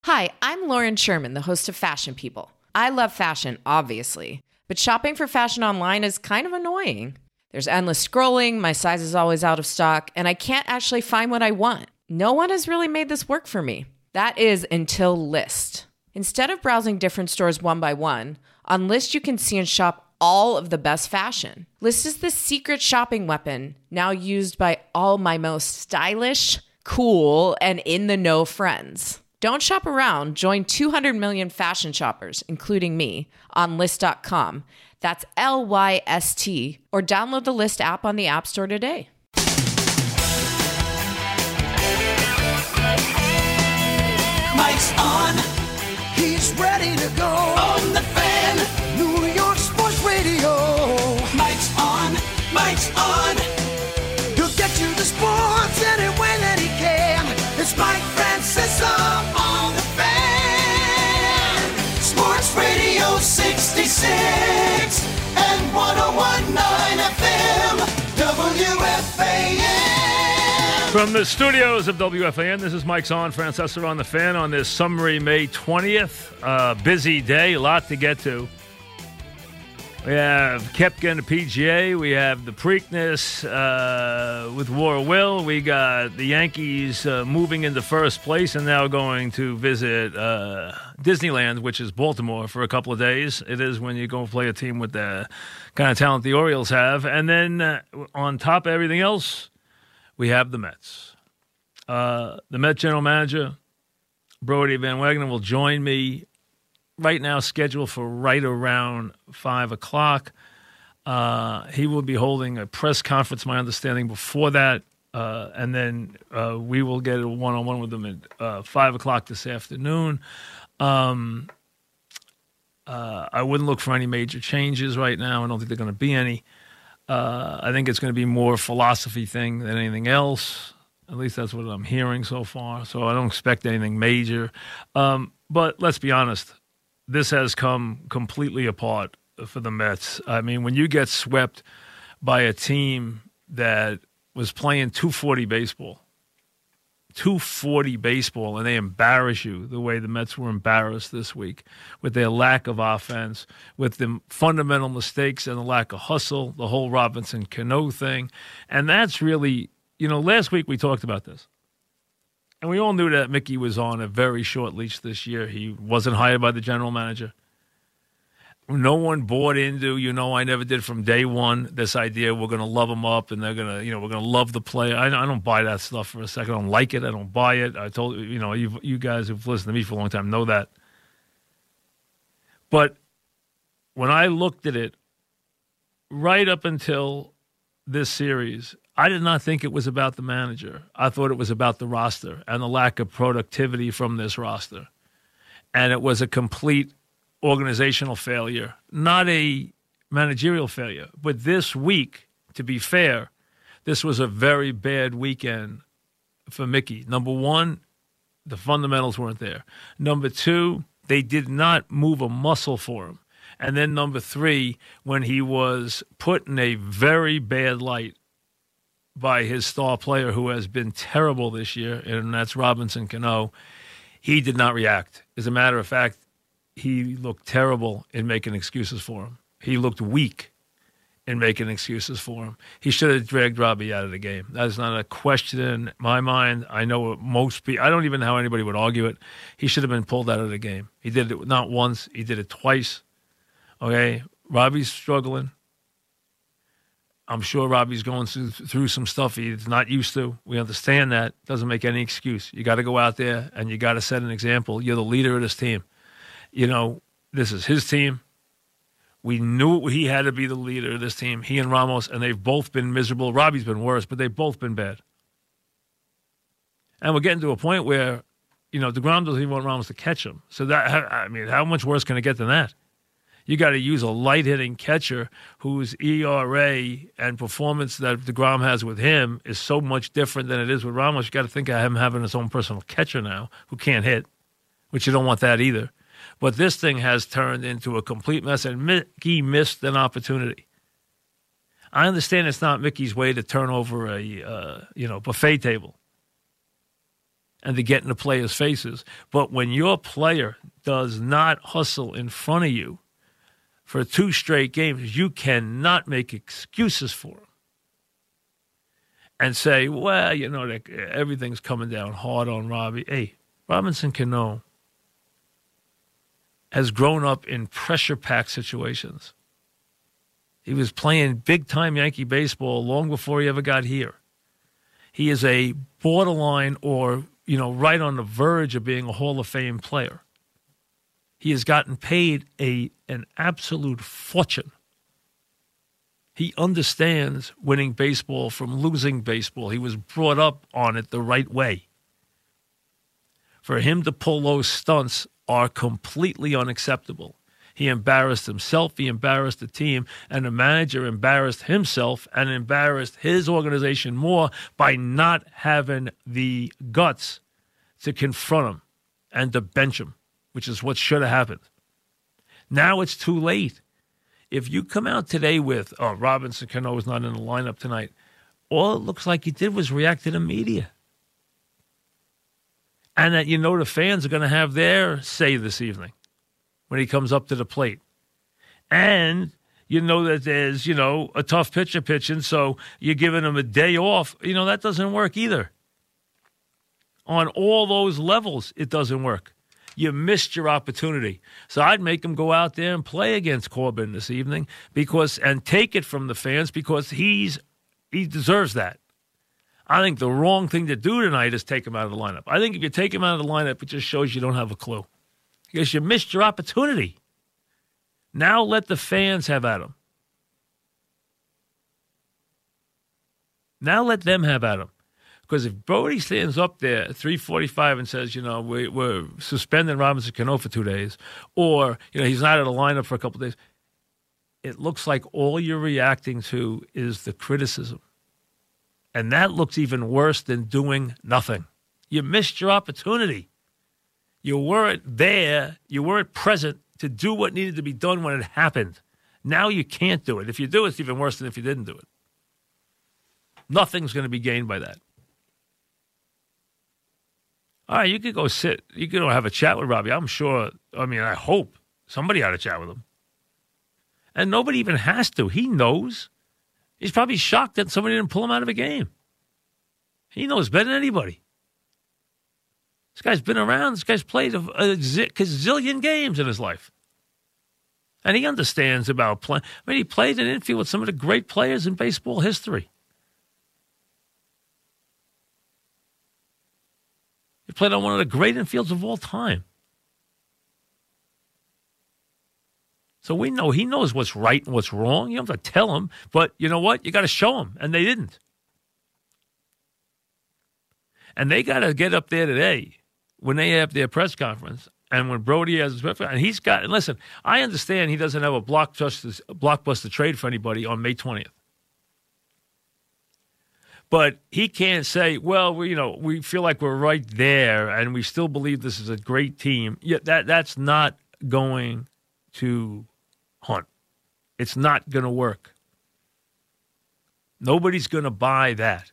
Hi, I'm Lauren Sherman, the host of Fashion People. I love fashion, obviously, but shopping for fashion online is kind of annoying. There's endless scrolling, my size is always out of stock, and I can't actually find what I want. No one has really made this work for me. That is until Lyst. Instead of browsing different stores one by one, on Lyst you can see and shop all of the best fashion. Lyst is the secret shopping weapon, now used by all my most stylish, cool, and in-the-know friends. Don't shop around. Join 200 million fashion shoppers, including me, on Lyst.com. That's Lyst, or download the Lyst app on the App Store today. Mike's on. He's ready to go. On the Fan. New York Sports Radio. Mike's on. Mike's on. He'll get you the sports any way that he can. It's Mike Francesa on the Fan. Sports Radio 66 and 101.9 FM. WFAN. From the studios of WFAN, this is Mike's on. Francesa on the Fan on this summery May 20th. Busy day, a lot to get to. We have Koepka and the PGA. We have the Preakness with War Will. We got the Yankees moving into first place and now going to visit Disneyland, which is Baltimore, for a couple of days. It is when you go play a team with the kind of talent the Orioles have. And then on top of everything else, we have the Mets. The Met general manager, Brodie Van Wagenen, will join me right now, scheduled for right around 5 o'clock. He will be holding a press conference, my understanding, before that. And then we will get a one-on-one with him at 5 o'clock this afternoon. I wouldn't look for any major changes right now. I don't think there are going to be any. I think it's going to be more a philosophy thing than anything else. At least that's what I'm hearing so far. So I don't expect anything major. But let's be honest. This has come completely apart for the Mets. I mean, when you get swept by a team that was playing 240 baseball, and they embarrass you the way the Mets were embarrassed this week with their lack of offense, with the fundamental mistakes and the lack of hustle, the whole Robinson Cano thing. And that's really, last week we talked about this. And we all knew that Mickey was on a very short leash this year. He wasn't hired by the general manager. No one bought into, I never did from day one, this idea we're going to love him up and they're going to, we're going to love the player. I don't buy that stuff for a second. I don't like it. I don't buy it. I told you guys who've listened to me for a long time know that. But when I looked at it, right up until this series, I did not think it was about the manager. I thought it was about the roster and the lack of productivity from this roster. And it was a complete organizational failure, not a managerial failure. But this week, to be fair, this was a very bad weekend for Mickey. Number one, the fundamentals weren't there. Number two, they did not move a muscle for him. And then number three, when he was put in a very bad light by his star player who has been terrible this year, and that's Robinson Cano, he did not react. As a matter of fact, he looked terrible in making excuses for him. He looked weak in making excuses for him. He should have dragged Robbie out of the game. That is not a question in my mind. I know most people, I don't even know how anybody would argue it. He should have been pulled out of the game. He did it not once, he did it twice. Okay, Robbie's struggling. I'm sure Robbie's going through some stuff he's not used to. We understand that. Doesn't make any excuse. You got to go out there and you got to set an example. You're the leader of this team. This is his team. We knew he had to be the leader of this team, he and Ramos, and they've both been miserable. Robbie's been worse, but they've both been bad. And we're getting to a point where, DeGrom doesn't even want Ramos to catch him. So how much worse can it get than that? You got to use a light-hitting catcher whose ERA and performance that DeGrom has with him is so much different than it is with Ramos. You got to think of him having his own personal catcher now who can't hit, which you don't want that either. But this thing has turned into a complete mess, and Mickey missed an opportunity. I understand it's not Mickey's way to turn over a buffet table. and to get in the players' faces. But when your player does not hustle in front of you for 2 straight games, you cannot make excuses for him and say, well, everything's coming down hard on Robbie. Hey, Robinson Cano has grown up in pressure-packed situations. He was playing big-time Yankee baseball long before he ever got here. He is a borderline or, right on the verge of being a Hall of Fame player. He has gotten paid an absolute fortune. He understands winning baseball from losing baseball. He was brought up on it the right way. For him to pull those stunts are completely unacceptable. He embarrassed himself, he embarrassed the team, and the manager embarrassed himself and embarrassed his organization more by not having the guts to confront him and to bench him, which is what should have happened. Now it's too late. If you come out today with, Robinson Cano is not in the lineup tonight, all it looks like he did was react to the media. And that the fans are going to have their say this evening when he comes up to the plate. And that there's, a tough pitcher pitching, so you're giving him a day off. That doesn't work either. On all those levels, it doesn't work. You missed your opportunity. So I'd make him go out there and play against Corbin this evening and take it from the fans because he deserves that. I think the wrong thing to do tonight is take him out of the lineup. I think if you take him out of the lineup, it just shows you don't have a clue. Because you missed your opportunity. Now let the fans have at him. Now let them have at him. Because if Brody stands up there at 3:45 and says, we're suspending Robinson Cano for 2 days, or, he's not in the lineup for a couple of days, it looks like all you're reacting to is the criticism. And that looks even worse than doing nothing. You missed your opportunity. You weren't there. You weren't present to do what needed to be done when it happened. Now you can't do it. If you do, it's even worse than if you didn't do it. Nothing's going to be gained by that. All right, you could go sit. You could go have a chat with Robbie. I'm sure, I hope somebody had a chat with him. And nobody even has to. He knows. He's probably shocked that somebody didn't pull him out of a game. He knows better than anybody. This guy's been around. This guy's played a gazillion games in his life. And he understands about playing. He played in infield with some of the great players in baseball history. He played on one of the great infields of all time. So we know he knows what's right and what's wrong. You don't have to tell him, but you know what? You got to show him, and they didn't. And they got to get up there today when they have their press conference and when Brody has his press conference. And he's got, and listen, I understand he doesn't have a blockbuster trade for anybody on May 20th. But he can't say, well, we feel like we're right there and we still believe this is a great team. Yeah, that's not going to hunt. It's not going to work. Nobody's going to buy that.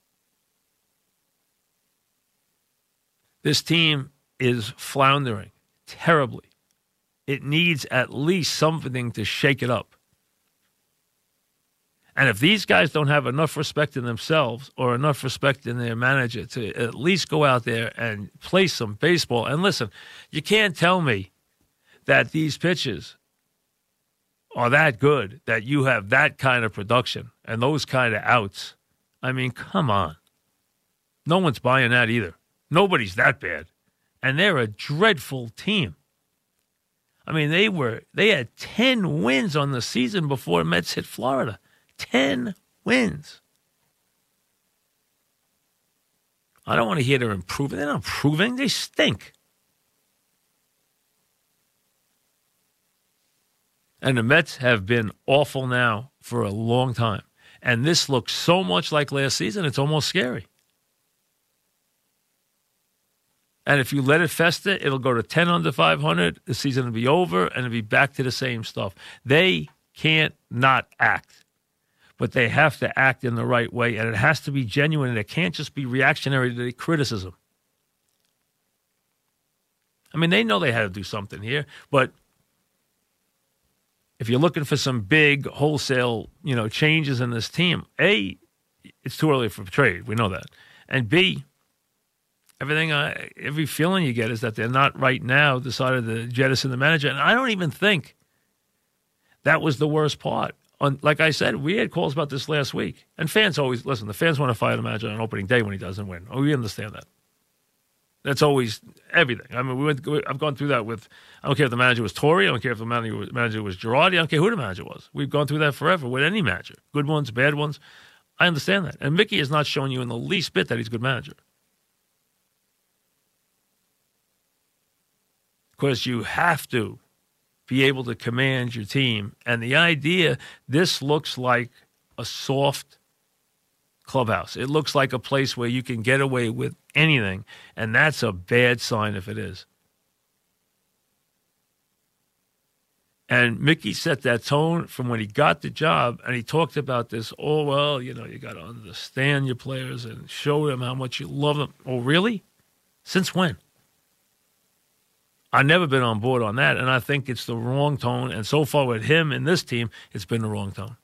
This team is floundering terribly. It needs at least something to shake it up. And if these guys don't have enough respect in themselves or enough respect in their manager to at least go out there and play some baseball, and listen, you can't tell me that these pitches are that good, that you have that kind of production and those kind of outs. Come on. No one's buying that either. Nobody's that bad. And they're a dreadful team. They had 10 wins on the season before Mets hit Florida. 10 wins. I don't want to hear they're improving. They're not improving. They stink. And the Mets have been awful now for a long time. And this looks so much like last season, it's almost scary. And if you let it fester, it'll go to 10 under 500. The season will be over, and it'll be back to the same stuff. They can't not act. But they have to act in the right way, and it has to be genuine, and it can't just be reactionary to the criticism. I mean, they know they had to do something here, but if you're looking for some big wholesale, changes in this team, A, it's too early for trade. We know that. And B, every feeling you get is that they're not right now decided to jettison the manager. And I don't even think that was the worst part. Like I said, we had calls about this last week. And fans always, listen, the fans want to fire the manager on opening day when he doesn't win. Oh, we understand that. That's always everything. I mean, I've gone through that with, I don't care if the manager was Torrey, I don't care if the manager was Girardi, I don't care who the manager was. We've gone through that forever with any manager. Good ones, bad ones. I understand that. And Mickey has not shown you in the least bit that he's a good manager. Because you have to be able to command your team. And the idea, this looks like a soft clubhouse. It looks like a place where you can get away with anything, and that's a bad sign if it is. And Mickey set that tone from when he got the job, and he talked about this, you got to understand your players and show them how much you love them. Oh, really? Since when? I've never been on board on that, and I think it's the wrong tone. And so far with him and this team, it's been the wrong tone.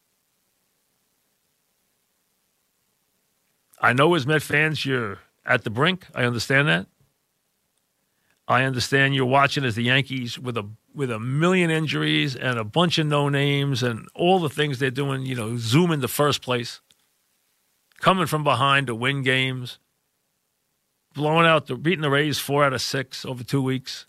I know as Met fans, you're at the brink. I understand that. I understand you're watching as the Yankees with a million injuries and a bunch of no names and all the things they're doing, zoom into first place, coming from behind to win games. Beating the Rays 4 out of 6 over 2 weeks.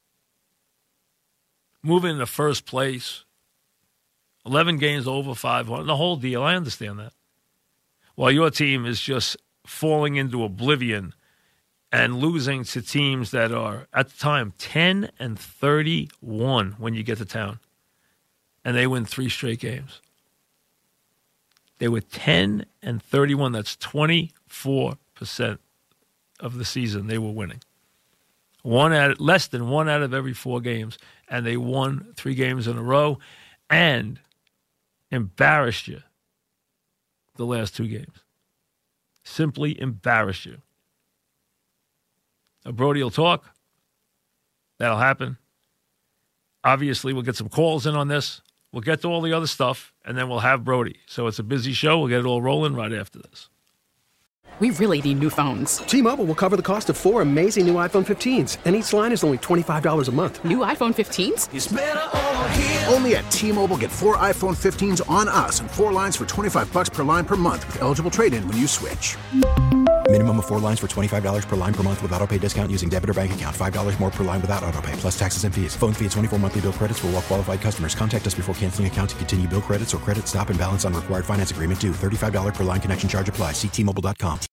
Moving into first place. 11 games over 500. The whole deal. I understand that. While your team is just falling into oblivion and losing to teams that are, at the time, 10-31 when you get to town. And they win 3 straight games. They were 10-31. That's 24% of the season they were winning. Less than 1 out of every 4 games, and they won 3 games in a row and embarrassed you the last 2 games. Simply embarrassed you. Brody will talk. That'll happen. Obviously, we'll get some calls in on this. We'll get to all the other stuff, and then we'll have Brody. So it's a busy show. We'll get it all rolling right after this. We really need new phones. T-Mobile will cover the cost of 4 amazing new iPhone 15s, and each line is only $25 a month. New iPhone 15s? It's better over here. Only at T-Mobile, get 4 iPhone 15s on us and 4 lines for $25 per line per month with eligible trade-in when you switch. Minimum of 4 lines for $25 per line per month with autopay discount using debit or bank account. $5 more per line without autopay, plus taxes and fees. Phone fee at 24 monthly bill credits for well-qualified customers. Contact us before canceling account to continue bill credits or credit stop and balance on required finance agreement due. $35 per line connection charge applies. See T-Mobile.com.